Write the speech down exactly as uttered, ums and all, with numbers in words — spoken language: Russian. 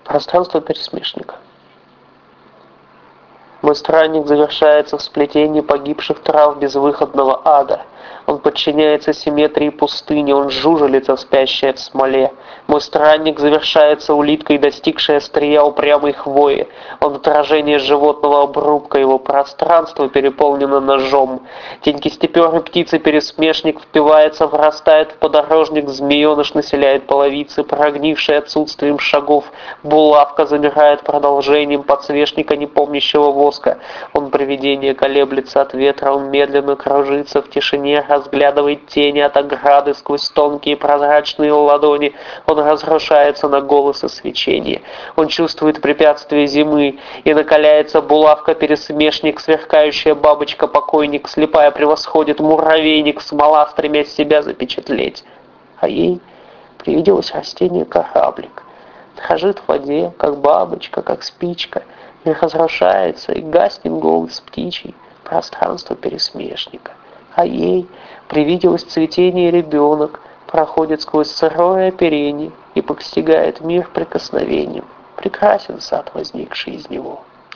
Пространство пересмешника. Мой странник завершается в сплетении погибших трав безвыходного ада. Он подчиняется симметрии пустыни, он жужелица, спящая в смоле. Мой странник завершается улиткой, достигшей острия упрямой хвои. Он отражение животного обрубка, его пространство переполнено ножом. Тень кистеперой птицы-пересмешник впивается, врастает в подорожник, змееныш населяет половицы, прогнивший отсутствием шагов. Булавка замирает продолжением подсвечника, не помнящего воска. Он привидение, колеблется от ветра, он медленно кружится в тишине, разглядывает тени от ограды сквозь тонкие прозрачные ладони. Он разрушается на голос и свечение. Он чувствует препятствие зимы, и накаляется булавка-пересмешник, сверкающая бабочка-покойник, слепая превосходит муравейник, смола, стремясь себя запечатлеть. А ей привиделось растение-кораблик. Дрожит в воде, как бабочка, как спичка, и разрушается, и гаснет голос птичий, пространство пересмешника. А ей привиделось цветение ребенок, проходит сквозь сырое оперение и постигает мир прикосновением. Прекрасен сад, возникший из него.